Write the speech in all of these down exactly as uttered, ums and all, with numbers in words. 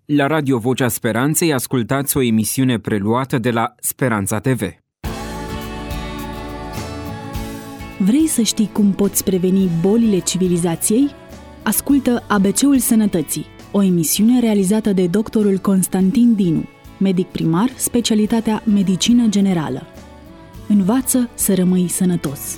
La Radio Vocea Speranței ascultați o emisiune preluată de la Speranța T V. Vrei să știi cum poți preveni bolile civilizației? Ascultă A B C-ul Sănătății, o emisiune realizată de doctorul Constantin Dinu, medic primar, specialitatea Medicină Generală. Învață să rămâi sănătos.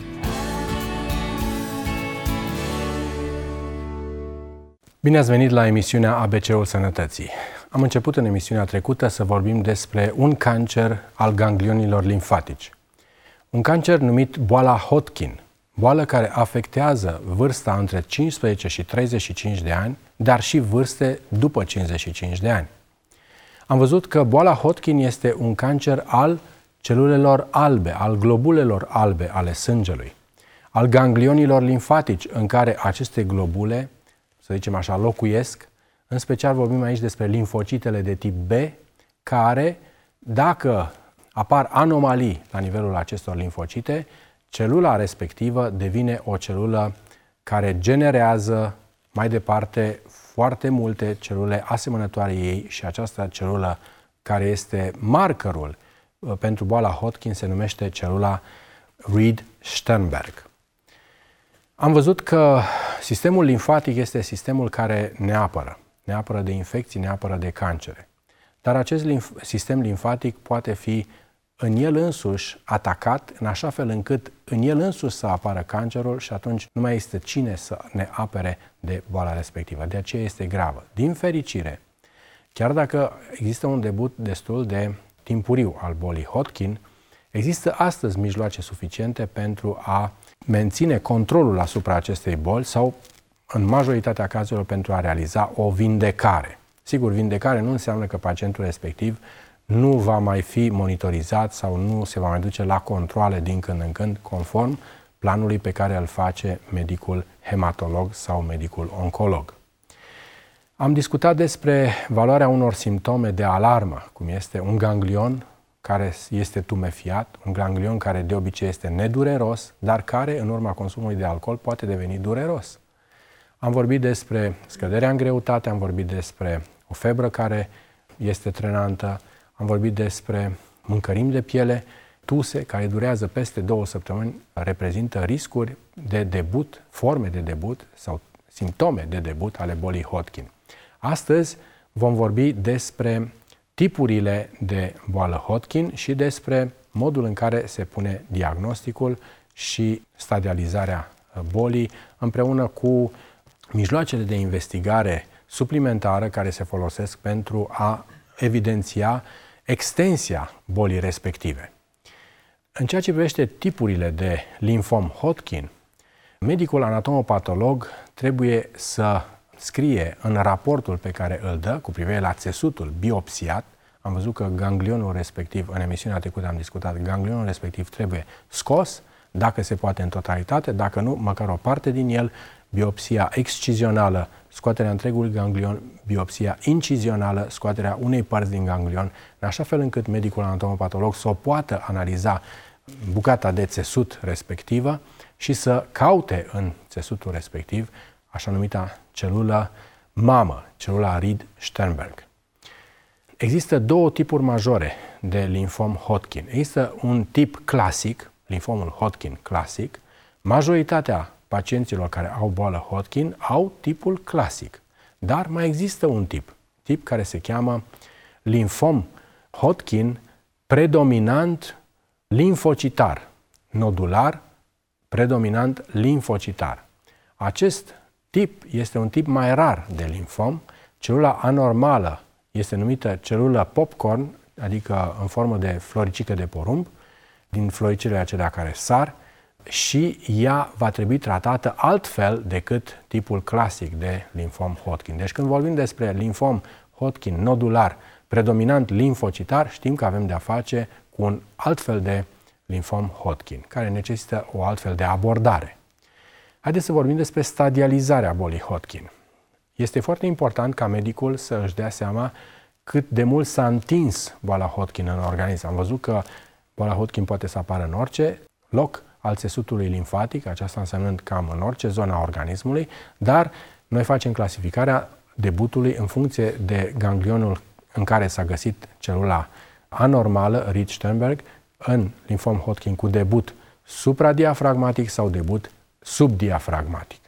Bine ați venit la emisiunea A B C-ul Sănătății. Am început în emisiunea trecută să vorbim despre un cancer al ganglionilor limfatici. Un cancer numit boala Hodgkin, boală care afectează vârsta între cincisprezece și treizeci și cinci de ani, dar și vârste după cincizeci și cinci de ani. Am văzut că boala Hodgkin este un cancer al celulelor albe, al globulelor albe ale sângelui, al ganglionilor limfatici, în care aceste globule, să zicem așa, locuiesc. În special vorbim aici despre limfocitele de tip B, care, dacă apar anomalii la nivelul acestor limfocite, celula respectivă devine o celulă care generează mai departe foarte multe celule asemănătoare ei și această celulă care este markerul pentru boala Hodgkin se numește celula Reed-Sternberg. Am văzut că sistemul limfatic este sistemul care ne apără. Ne apără de infecții, ne apără de cancere. Dar acest limf- sistem limfatic poate fi în el însuși atacat în așa fel încât în el însuși să apară cancerul și atunci nu mai este cine să ne apere de boala respectivă. De aceea este gravă. Din fericire, chiar dacă există un debut destul de timpuriu al bolii Hodgkin, există astăzi mijloace suficiente pentru a menține controlul asupra acestei boli sau, în majoritatea cazurilor, pentru a realiza o vindecare. Sigur, vindecare nu înseamnă că pacientul respectiv nu va mai fi monitorizat sau nu se va mai duce la controale din când în când, conform planului pe care îl face medicul hematolog sau medicul oncolog. Am discutat despre valoarea unor simptome de alarmă, cum este un ganglion care este tumefiat, un ganglion care de obicei este nedureros, dar care, în urma consumului de alcool, poate deveni dureros. Am vorbit despre scăderea în greutate, am vorbit despre o febră care este trenantă, am vorbit despre mâncărimi de piele, tuse care durează peste două săptămâni, reprezintă riscuri de debut, forme de debut sau simptome de debut ale bolii Hodgkin. Astăzi vom vorbi despre tipurile de boală Hodgkin și despre modul în care se pune diagnosticul și stadializarea bolii împreună cu mijloacele de investigare suplimentară care se folosesc pentru a evidenția extensia bolii respective. În ceea ce privește tipurile de limfom Hodgkin, medicul anatomopatolog trebuie să scrie în raportul pe care îl dă cu privire la țesutul biopsiat. Am văzut că ganglionul respectiv, în emisiunea trecută am discutat, ganglionul respectiv trebuie scos, dacă se poate în totalitate, dacă nu, măcar o parte din el, biopsia excizională, scoaterea întregului ganglion, biopsia incizională, scoaterea unei părți din ganglion, în așa fel încât medicul anatomopatolog să o poată analiza bucata de țesut respectivă și să caute în țesutul respectiv așa numita celulă mamă, celula Reed-Sternberg. Există două tipuri majore de limfom Hodgkin. Există un tip clasic, limfomul Hodgkin clasic. Majoritatea pacienților care au boală Hodgkin au tipul clasic. Dar mai există un tip, tip care se cheamă limfom Hodgkin predominant limfocitar, nodular, predominant limfocitar. Acest tip este un tip mai rar de limfom. Celula anormală este numită celulă popcorn, adică în formă de floricică de porumb, din floricele acelea care sar, și ea va trebui tratată altfel decât tipul clasic de limfom Hodgkin. Deci când vorbim despre limfom Hodgkin nodular, predominant limfocitar, știm că avem de-a face cu un altfel de limfom Hodgkin, care necesită o altfel de abordare. Haideți să vorbim despre stadializarea bolii Hodgkin. Este foarte important ca medicul să își dea seama cât de mult s-a întins boala Hodgkin în organism. Am văzut că boala Hodgkin poate să apară în orice loc al țesutului limfatic, aceasta însemnând cam în orice zonă a organismului, dar noi facem clasificarea debutului în funcție de ganglionul în care s-a găsit celula anormală, Reed-Sternberg, în limfom Hodgkin cu debut supradiafragmatic sau debut subdiafragmatic.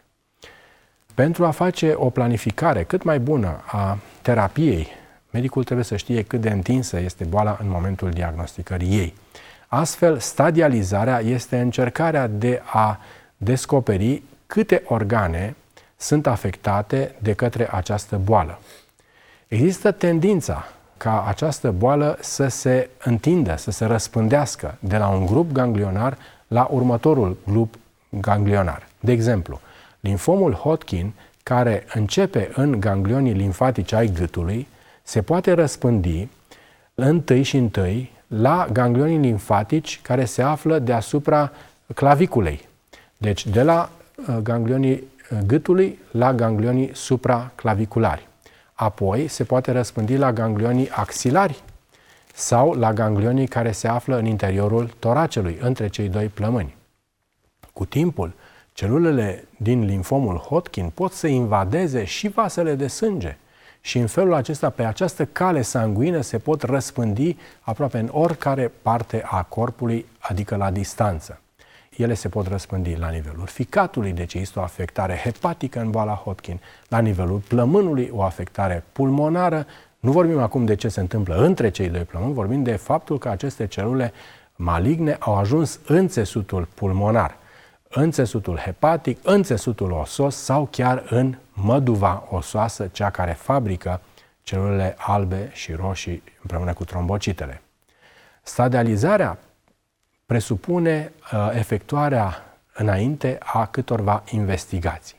Pentru a face o planificare cât mai bună a terapiei, medicul trebuie să știe cât de întinsă este boala în momentul diagnosticării ei. Astfel, stadializarea este încercarea de a descoperi câte organe sunt afectate de către această boală. Există tendința ca această boală să se întindă, să se răspândească de la un grup ganglionar la următorul grup ganglionar. De exemplu, limfomul Hodgkin, care începe în ganglionii limfatici ai gâtului, se poate răspândi întâi și întâi la ganglionii limfatici care se află deasupra claviculei. Deci de la ganglionii gâtului la ganglionii supraclaviculari. Apoi se poate răspândi la ganglionii axilari sau la ganglionii care se află în interiorul toracelui, între cei doi plămâni. Cu timpul, celulele din limfomul Hodgkin pot să invadeze și vasele de sânge și în felul acesta, pe această cale sanguină, se pot răspândi aproape în oricare parte a corpului, adică la distanță. Ele se pot răspândi la nivelul ficatului, deci este o afectare hepatică în boala Hodgkin, la nivelul plămânului, o afectare pulmonară. Nu vorbim acum de ce se întâmplă între cei doi plămâni, vorbim de faptul că aceste celule maligne au ajuns în țesutul pulmonar, în țesutul hepatic, în țesutul osos sau chiar în măduva osoasă, cea care fabrică celulele albe și roșii împreună cu trombocitele. Stadializarea presupune uh, efectuarea înainte a câtorva investigații.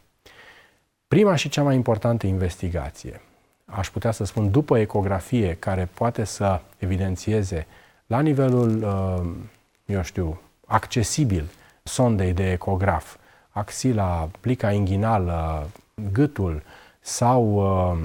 Prima și cea mai importantă investigație, aș putea să spun după ecografie, care poate să evidențieze la nivelul, uh, eu știu, accesibil sondei de ecograf, axila, plica inghinală, gâtul sau uh,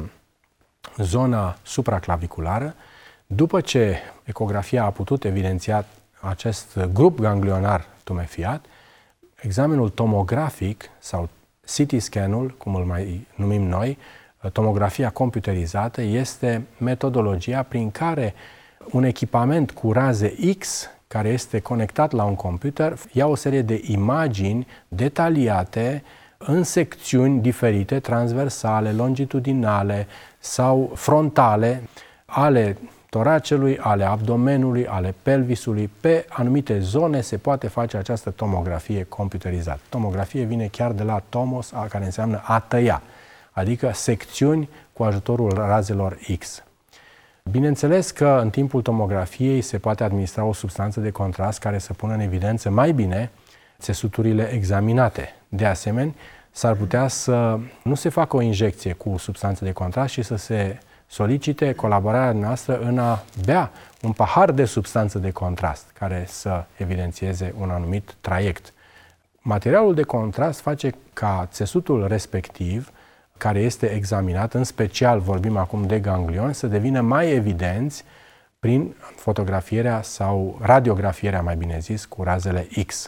zona supraclaviculară, după ce ecografia a putut evidenția acest grup ganglionar tumefiat, examenul tomografic sau C T scanul, cum îl mai numim noi, tomografia computerizată, este metodologia prin care un echipament cu raze X, care este conectat la un computer, ia o serie de imagini detaliate în secțiuni diferite, transversale, longitudinale sau frontale, ale toracelui, ale abdomenului, ale pelvisului. Pe anumite zone se poate face această tomografie computerizată. Tomografie vine chiar de la tomos, care înseamnă a tăia, adică secțiuni cu ajutorul razelor X. Bineînțeles că în timpul tomografiei se poate administra o substanță de contrast care să pună în evidență mai bine țesuturile examinate. De asemenea, s-ar putea să nu se facă o injecție cu substanță de contrast și să se solicite colaborarea noastră în a bea un pahar de substanță de contrast care să evidențieze un anumit traiect. Materialul de contrast face ca țesutul respectiv, care este examinat, în special vorbim acum de ganglion, să devină mai evidenți prin fotografierea sau radiografierea, mai bine zis, cu razele X.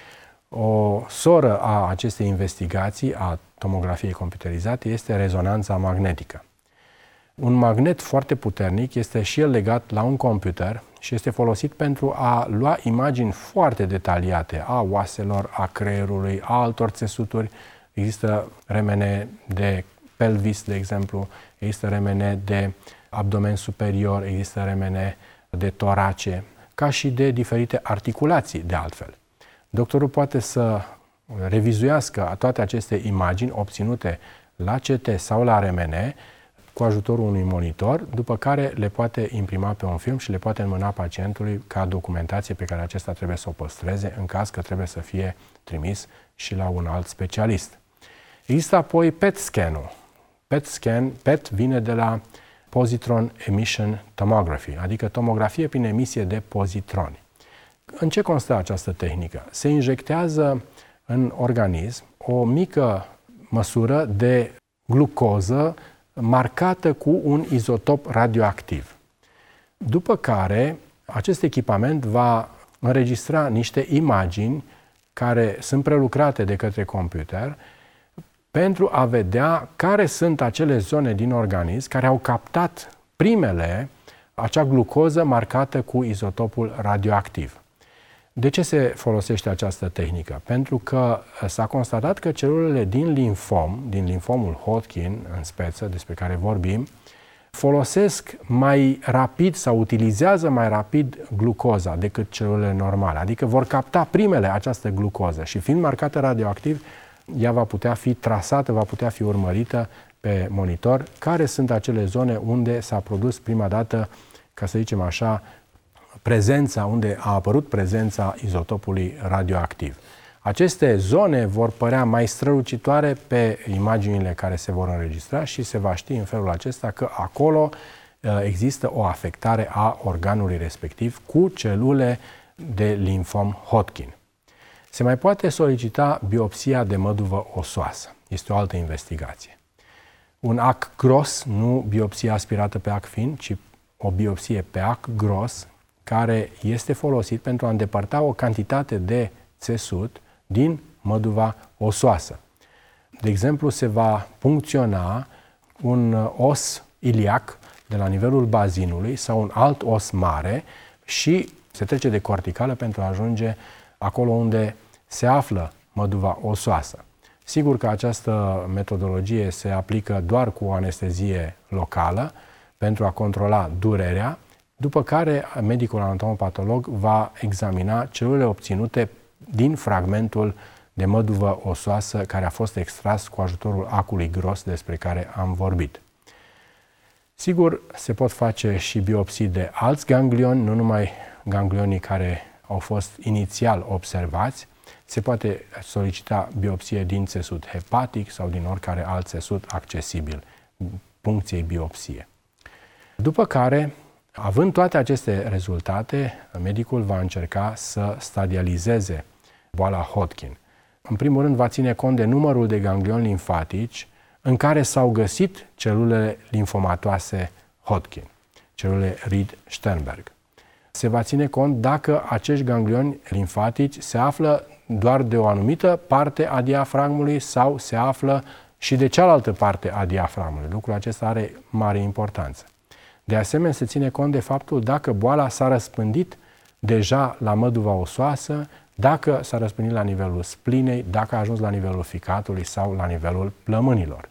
O soră a acestei investigații, a tomografiei computerizate, este rezonanța magnetică. Un magnet foarte puternic este și el legat la un computer și este folosit pentru a lua imagini foarte detaliate a oaselor, a creierului, a altor țesuturi. Există remene de pelvis, de exemplu, există remene de abdomen superior, există remene de torace, ca și de diferite articulații, de altfel. Doctorul poate să revizuiască toate aceste imagini obținute la C T sau la R M N cu ajutorul unui monitor, după care le poate imprima pe un film și le poate înmâna pacientului ca documentație pe care acesta trebuie să o păstreze în caz că trebuie să fie trimis și la un alt specialist. Există apoi P E T scan-ul. P E T scan, P E T vine de la Positron Emission Tomography, adică tomografie prin emisie de pozitroni. În ce constă această tehnică? Se injectează în organism o mică măsură de glucoză marcată cu un izotop radioactiv. După care, acest echipament va înregistra niște imagini care sunt prelucrate de către computer, pentru a vedea care sunt acele zone din organism care au captat primele acea glucoză marcată cu izotopul radioactiv. De ce se folosește această tehnică? Pentru că s-a constatat că celulele din limfom, din limfomul Hodgkin în speță, despre care vorbim, folosesc mai rapid sau utilizează mai rapid glucoza decât celulele normale. Adică vor capta primele această glucoză și fiind marcată radioactiv, ea va putea fi trasată, va putea fi urmărită pe monitor, care sunt acele zone unde s-a produs prima dată, ca să zicem așa, prezența, unde a apărut prezența izotopului radioactiv. Aceste zone vor părea mai strălucitoare pe imaginile care se vor înregistra și se va ști în felul acesta că acolo există o afectare a organului respectiv cu celule de limfom Hodgkin. Se mai poate solicita biopsia de măduvă osoasă. Este o altă investigație. Un ac gros, nu biopsia aspirată pe ac fin, ci o biopsie pe ac gros, care este folosit pentru a îndepărta o cantitate de țesut din măduva osoasă. De exemplu, se va puncționa un os iliac de la nivelul bazinului sau un alt os mare și se trece de corticală pentru a ajunge acolo unde se află măduva osoasă. Sigur că această metodologie se aplică doar cu o anestezie locală pentru a controla durerea, după care medicul anatomopatolog va examina celulele obținute din fragmentul de măduvă osoasă care a fost extras cu ajutorul acului gros despre care am vorbit. Sigur, se pot face și biopsii de alți ganglioni, nu numai ganglionii care au fost inițial observați. Se poate solicita biopsie din țesut hepatic sau din oricare alt țesut accesibil puncției biopsie. După care, având toate aceste rezultate, medicul va încerca să stadializeze boala Hodgkin. În primul rând, va ține cont de numărul de ganglioni limfatici în care s-au găsit celulele limfomatoase Hodgkin, celulele Reed-Sternberg. Se va ține cont dacă acești ganglioni limfatici se află doar de o anumită parte a diafragmului sau se află și de cealaltă parte a diafragmului. Lucrul acesta are mare importanță. De asemenea, se ține cont de faptul dacă boala s-a răspândit deja la măduva osoasă, dacă s-a răspândit la nivelul splinei, dacă a ajuns la nivelul ficatului sau la nivelul plămânilor.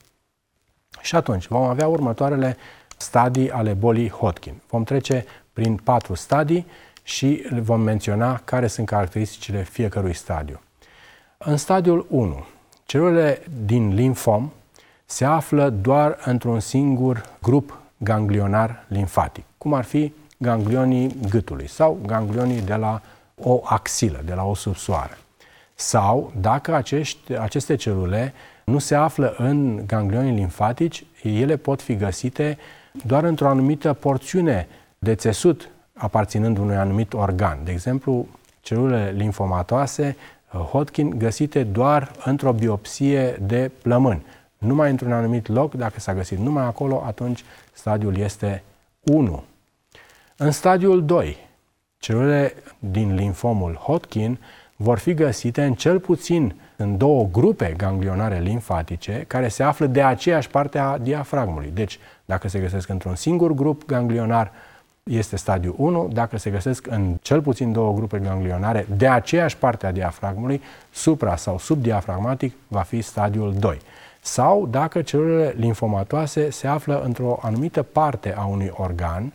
Și atunci vom avea următoarele stadii ale bolii Hodgkin. Vom trece prin patru stadii și vom menționa care sunt caracteristicile fiecărui stadiu. În stadiul unu, celulele din limfom se află doar într-un singur grup ganglionar limfatic, cum ar fi ganglionii gâtului sau ganglionii de la o axilă, de la o subsoară. Sau, dacă acești, aceste celule nu se află în ganglionii limfatici, ele pot fi găsite doar într-o anumită porțiune de țesut aparținând unui anumit organ. De exemplu, celulele limfomatoase Hodgkin găsite doar într-o biopsie de plămâni. Numai într-un anumit loc, dacă s-a găsit numai acolo, atunci stadiul este unu. În stadiul doi, celulele din limfomul Hodgkin vor fi găsite în cel puțin în două grupe ganglionare limfatice care se află de aceeași parte a diafragmului. Deci, dacă se găsesc într-un singur grup ganglionar, este stadiul unu, dacă se găsesc în cel puțin două grupe ganglionare de aceeași parte a diafragmului, supra- sau subdiafragmatic, va fi stadiul doi. Sau dacă celulele limfomatoase se află într-o anumită parte a unui organ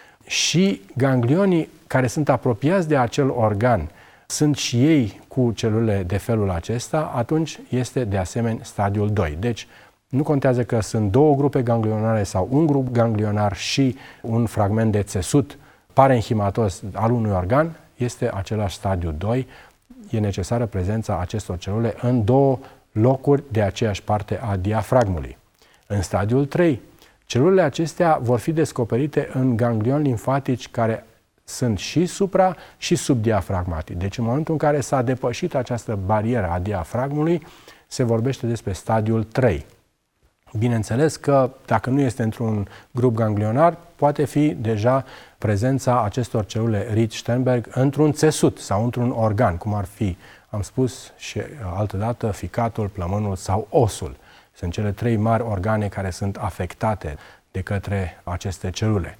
și ganglionii care sunt apropiați de acel organ sunt și ei cu celule de felul acesta, atunci este de asemenea stadiul doi. Deci, nu contează că sunt două grupe ganglionare sau un grup ganglionar și un fragment de țesut parenhimatos al unui organ, este același stadiu doi. E necesară prezența acestor celule în două locuri de aceeași parte a diafragmului. În stadiul trei, celulele acestea vor fi descoperite în ganglioni limfatici care sunt și supra- și subdiafragmatici. Deci în momentul în care s-a depășit această barieră a diafragmului, se vorbește despre stadiul trei. Bineînțeles că dacă nu este într-un grup ganglionar, poate fi deja prezența acestor celule Reed-Sternberg într-un țesut sau într-un organ, cum ar fi, am spus și altădată, ficatul, plămânul sau osul. Sunt cele trei mari organe care sunt afectate de către aceste celule.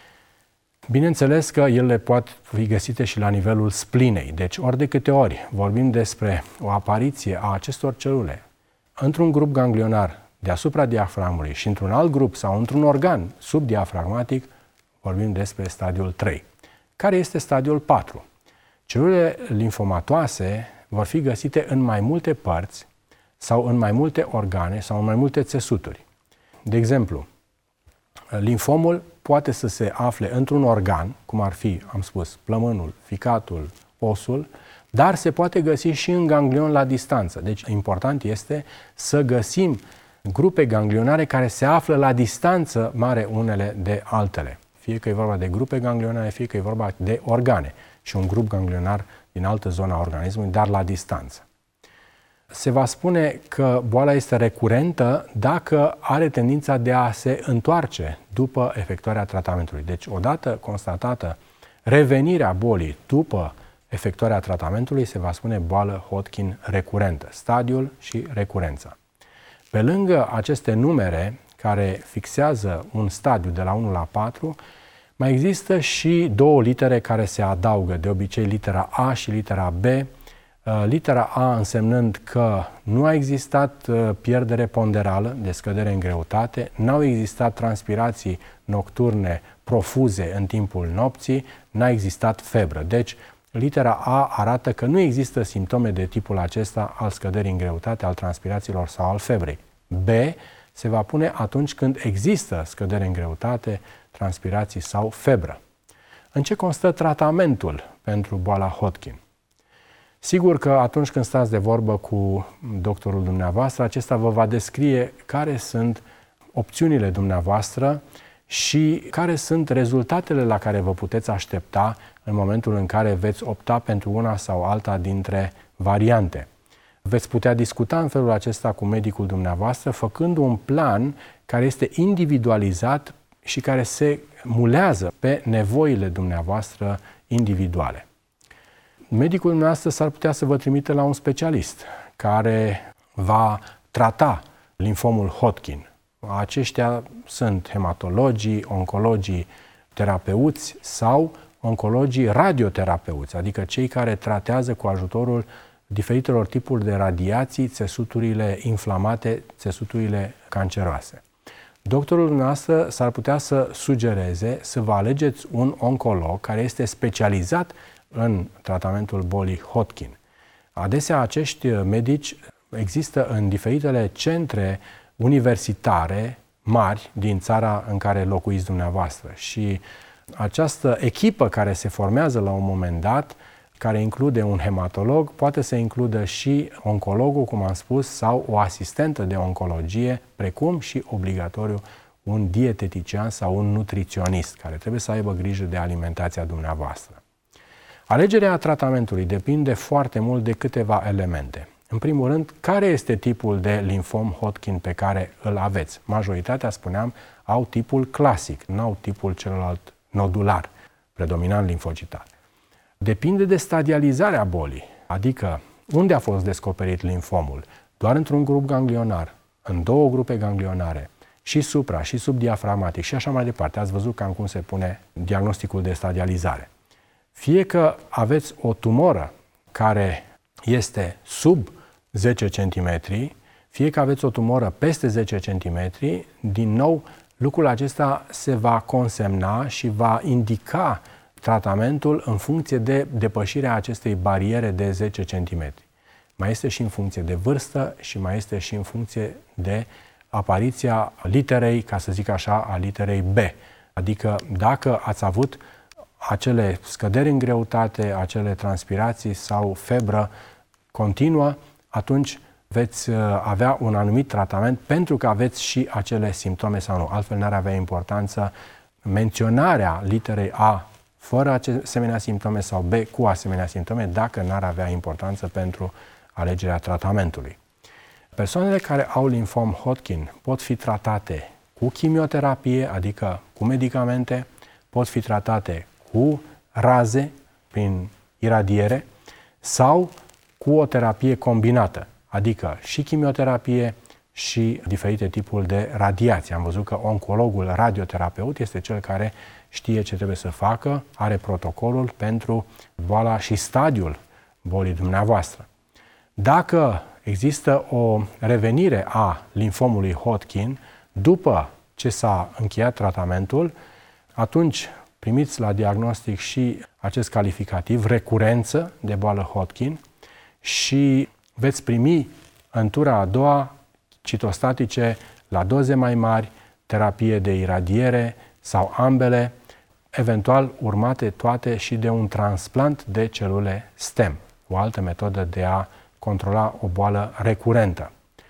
Bineînțeles că ele pot fi găsite și la nivelul splinei, deci ori de câte ori vorbim despre o apariție a acestor celule într-un grup ganglionar deasupra diafragmului și într-un alt grup sau într-un organ subdiafragmatic, vorbim despre stadiul trei. Care este stadiul patru? Celulele limfomatoase vor fi găsite în mai multe părți sau în mai multe organe sau în mai multe țesuturi. De exemplu, limfomul poate să se afle într-un organ, cum ar fi, am spus, plămânul, ficatul, osul, dar se poate găsi și în ganglion la distanță. Deci, important este să găsim grupe ganglionare care se află la distanță mare unele de altele. Fie că e vorba de grupe ganglionare, fie că e vorba de organe și un grup ganglionar din altă zonă a organismului, dar la distanță. Se va spune că boala este recurentă dacă are tendința de a se întoarce după efectuarea tratamentului. Deci, odată constatată revenirea bolii după efectuarea tratamentului, se va spune boală Hodgkin recurentă, stadiul și recurența. Pe lângă aceste numere care fixează un stadiu de la unu la patru, mai există și două litere care se adaugă, de obicei litera A și litera B. Litera A însemnând că nu a existat pierdere ponderală, de scădere în greutate, n-au existat transpirații nocturne profuze în timpul nopții, n-a existat febră. Deci, litera A arată că nu există simptome de tipul acesta al scăderii în greutate, al transpirațiilor sau al febrei. B se va pune atunci când există scădere în greutate, transpirații sau febră. În ce constă tratamentul pentru boala Hodgkin? Sigur că atunci când stați de vorbă cu doctorul dumneavoastră, acesta vă va descrie care sunt opțiunile dumneavoastră și care sunt rezultatele la care vă puteți aștepta în momentul în care veți opta pentru una sau alta dintre variante. Veți putea discuta în felul acesta cu medicul dumneavoastră, făcând un plan care este individualizat și care se mulează pe nevoile dumneavoastră individuale. Medicul dumneavoastră s-ar putea să vă trimite la un specialist care va trata limfomul Hodgkin. Aceștia sunt hematologii, oncologii terapeuți sau oncologii radioterapeuți, adică cei care tratează cu ajutorul diferitelor tipuri de radiații țesuturile inflamate, țesuturile canceroase. Doctorul dumneavoastră s-ar putea să sugereze să vă alegeți un oncolog care este specializat în tratamentul bolii Hodgkin. Adesea acești medici există în diferitele centre universitare mari din țara în care locuiți dumneavoastră și această echipă care se formează la un moment dat, care include un hematolog, poate să includă și oncologul, cum am spus, sau o asistentă de oncologie, precum și obligatoriu un dietetician sau un nutriționist, care trebuie să aibă grijă de alimentația dumneavoastră. Alegerea tratamentului depinde foarte mult de câteva elemente. În primul rând, care este tipul de limfom Hodgkin pe care îl aveți? Majoritatea, spuneam, au tipul clasic, nu au tipul celălalt nodular, predominant limfocitar. Depinde de stadializarea bolii, adică unde a fost descoperit limfomul, doar într-un grup ganglionar, în două grupe ganglionare, și supra, și subdiafragmatic și așa mai departe. Ați văzut cam cum se pune diagnosticul de stadializare. Fie că aveți o tumoră care este sub zece centimetri, fie că aveți o tumoră peste zece centimetri, din nou lucrul acesta se va consemna și va indica tratamentul în funcție de depășirea acestei bariere de zece centimetri. Mai este și în funcție de vârstă și mai este și în funcție de apariția literei, ca să zic așa, a literei B. Adică dacă ați avut acele scăderi în greutate, acele transpirații sau febră continuă, atunci veți avea un anumit tratament pentru că aveți și acele simptome sau nu. Altfel n-ar avea importanță menționarea literei A fără asemenea simptome sau B cu asemenea simptome dacă n-ar avea importanță pentru alegerea tratamentului. Persoanele care au limfom Hodgkin pot fi tratate cu chimioterapie, adică cu medicamente, pot fi tratate cu raze prin iradiere sau cu o terapie combinată, adică și chimioterapie și diferite tipuri de radiație. Am văzut că oncologul radioterapeut este cel care știe ce trebuie să facă, are protocolul pentru boala și stadiul bolii dumneavoastră. Dacă există o revenire a limfomului Hodgkin după ce s-a încheiat tratamentul, atunci primiți la diagnostic și acest calificativ, recurență de boală Hodgkin, și veți primi în tura a doua citostatice la doze mai mari, terapie de iradiere sau ambele, eventual urmate toate și de un transplant de celule stem, o altă metodă de a controla o boală recurentă.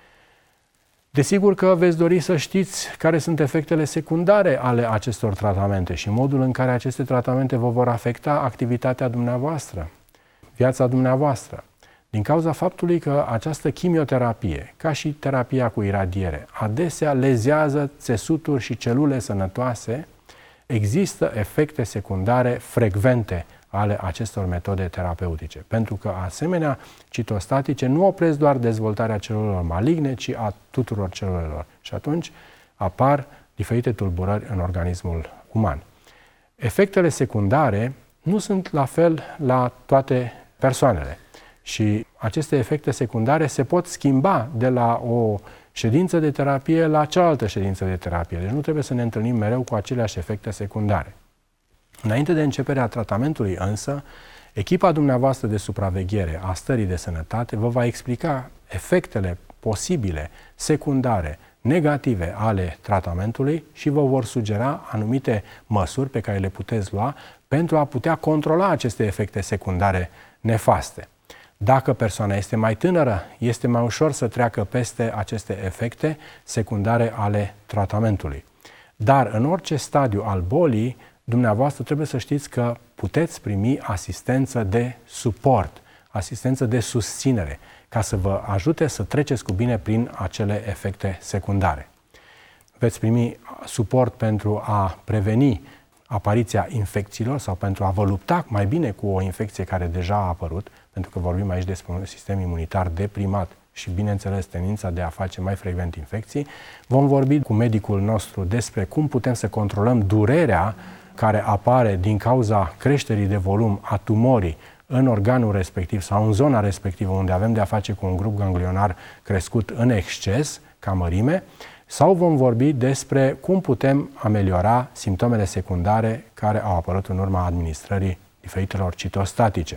Desigur că veți dori să știți care sunt efectele secundare ale acestor tratamente și modul în care aceste tratamente vă vor afecta activitatea dumneavoastră, viața dumneavoastră. Din cauza faptului că această chimioterapie, ca și terapia cu iradiere, adesea lezează țesuturi și celule sănătoase, există efecte secundare frecvente ale acestor metode terapeutice. Pentru că asemenea citostatice nu opresc doar dezvoltarea celulelor maligne, ci a tuturor celulelor. Și atunci apar diferite tulburări în organismul uman. Efectele secundare nu sunt la fel la toate persoanele. Și aceste efecte secundare se pot schimba de la o ședință de terapie la cealaltă ședință de terapie. Deci nu trebuie să ne întâlnim mereu cu aceleași efecte secundare. Înainte de începerea tratamentului însă, echipa dumneavoastră de supraveghere a stării de sănătate vă va explica efectele posibile, secundare, negative ale tratamentului și vă vor sugera anumite măsuri pe care le puteți lua pentru a putea controla aceste efecte secundare nefaste. Dacă persoana este mai tânără, este mai ușor să treacă peste aceste efecte secundare ale tratamentului. Dar în orice stadiu al bolii, dumneavoastră trebuie să știți că puteți primi asistență de suport, asistență de susținere, ca să vă ajute să treceți cu bine prin acele efecte secundare. Veți primi suport pentru a preveni apariția infecțiilor sau pentru a vă lupta mai bine cu o infecție care deja a apărut, pentru că vorbim aici despre un sistem imunitar deprimat și, bineînțeles, tendința de a face mai frecvent infecții. Vom vorbi cu medicul nostru despre cum putem să controlăm durerea care apare din cauza creșterii de volum a tumorii în organul respectiv sau în zona respectivă unde avem de a face cu un grup ganglionar crescut în exces, ca mărime, sau vom vorbi despre cum putem ameliora simptomele secundare care au apărut în urma administrării diferitelor citostatice.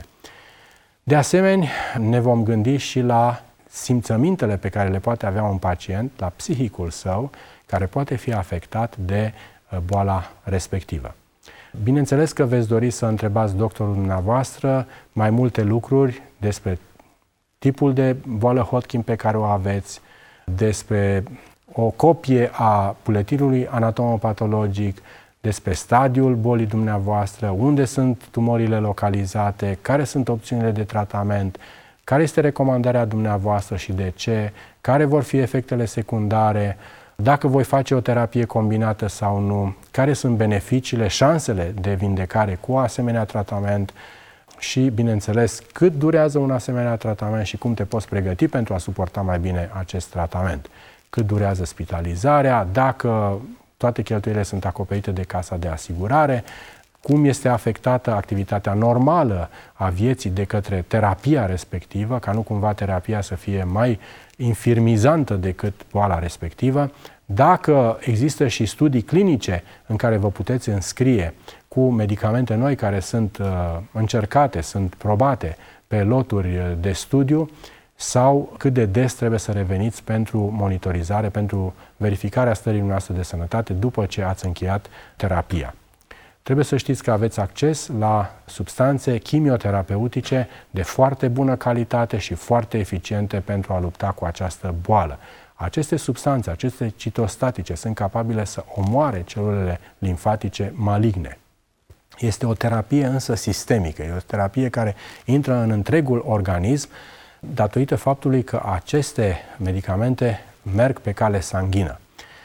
De asemenea, ne vom gândi și la simțămintele pe care le poate avea un pacient, la psihicul său, care poate fi afectat de boala respectivă. Bineînțeles că veți dori să întrebați doctorul dumneavoastră mai multe lucruri despre tipul de boală Hodgkin pe care o aveți, despre o copie a buletinului anatomopatologic, despre stadiul bolii dumneavoastră, unde sunt tumorile localizate, care sunt opțiunile de tratament, care este recomandarea dumneavoastră și de ce, care vor fi efectele secundare, dacă voi face o terapie combinată sau nu, care sunt beneficiile, șansele de vindecare cu asemenea tratament și, bineînțeles, cât durează un asemenea tratament și cum te poți pregăti pentru a suporta mai bine acest tratament. Cât durează spitalizarea, dacă toate cheltuielile sunt acoperite de casa de asigurare, cum este afectată activitatea normală a vieții de către terapia respectivă, ca nu cumva terapia să fie mai infirmizantă decât boala respectivă, dacă există și studii clinice în care vă puteți înscrie cu medicamente noi care sunt uh, încercate, sunt probate pe loturi de studiu, sau cât de des trebuie să reveniți pentru monitorizare, pentru verificarea stării noastre de sănătate după ce ați încheiat terapia. Trebuie să știți că aveți acces la substanțe chimioterapeutice de foarte bună calitate și foarte eficiente pentru a lupta cu această boală. Aceste substanțe, aceste citostatice, sunt capabile să omoare celulele limfatice maligne. Este o terapie însă sistemică, e o terapie care intră în întregul organism datorită faptului că aceste medicamente merg pe cale sanghină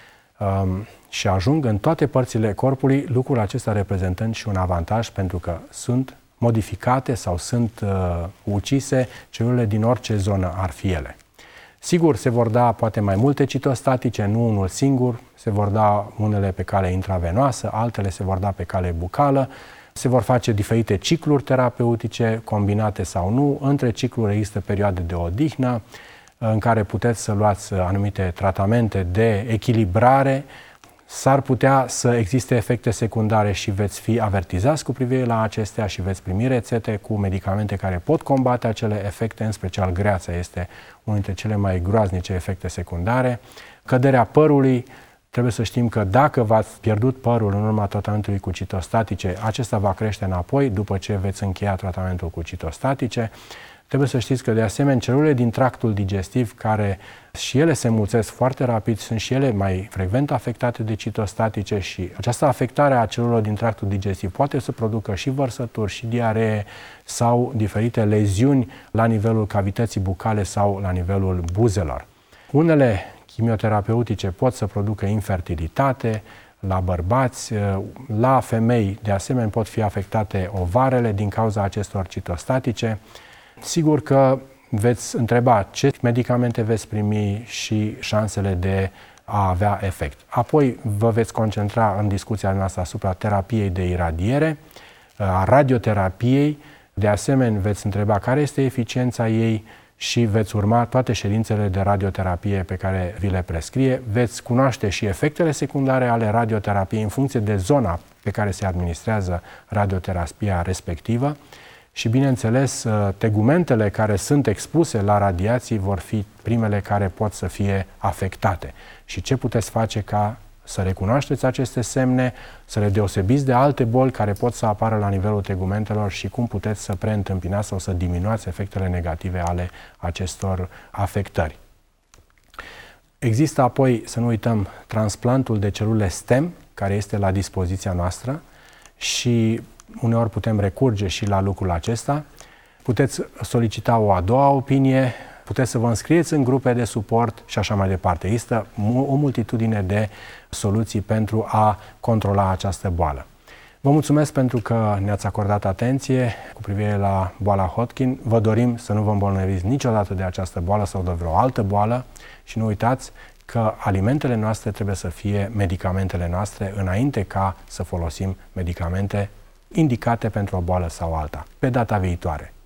um, și ajung în toate părțile corpului, lucrul acesta reprezentând și un avantaj pentru că sunt modificate sau sunt uh, ucise celulele din orice zonă ar fi ele. Sigur, se vor da poate mai multe citostatice, nu unul singur, se vor da unele pe cale intravenoasă, altele se vor da pe cale bucală, se vor face diferite cicluri terapeutice, combinate sau nu. Între cicluri există perioade de odihnă, în care puteți să luați anumite tratamente de echilibrare. S-ar putea să existe efecte secundare și veți fi avertizați cu privire la acestea și veți primi rețete cu medicamente care pot combate acele efecte, în special greața este unul dintre cele mai groaznice efecte secundare. Căderea părului, trebuie să știm că dacă v-ați pierdut părul în urma tratamentului cu citostatice, acesta va crește înapoi după ce veți încheia tratamentul cu citostatice. Trebuie să știți că, de asemenea, celulele din tractul digestiv, care și ele se mulțesc foarte rapid, sunt și ele mai frecvent afectate de citostatice și această afectare a celulelor din tractul digestiv poate să producă și vărsături, și diaree sau diferite leziuni la nivelul cavității bucale sau la nivelul buzelor. Unele chimioterapeutice pot să producă infertilitate la bărbați, la femei, de asemenea, pot fi afectate ovarele din cauza acestor citostatice. Sigur că veți întreba ce medicamente veți primi și șansele de a avea efect. Apoi vă veți concentra în discuția noastră asupra terapiei de iradiere, a radioterapiei. De asemenea, veți întreba care este eficiența ei și veți urma toate ședințele de radioterapie pe care vi le prescrie. Veți cunoaște și efectele secundare ale radioterapiei în funcție de zona pe care se administrează radioterapia respectivă. Și, bineînțeles, tegumentele care sunt expuse la radiații vor fi primele care pot să fie afectate. Și ce puteți face ca să recunoașteți aceste semne, să le deosebiți de alte boli care pot să apară la nivelul tegumentelor și cum puteți să preîntâmpinați sau să diminuați efectele negative ale acestor afectări. Există apoi, să nu uităm, transplantul de celule stem, care este la dispoziția noastră și uneori putem recurge și la lucrul acesta. Puteți solicita o a doua opinie, puteți să vă înscrieți în grupe de suport și așa mai departe. Există o multitudine de soluții pentru a controla această boală. Vă mulțumesc pentru că ne-ați acordat atenție cu privire la boala Hodgkin. Vă dorim să nu vă îmbolnăviți niciodată de această boală sau de vreo altă boală și nu uitați că alimentele noastre trebuie să fie medicamentele noastre înainte ca să folosim medicamente indicate pentru o boală sau alta. Pe data viitoare!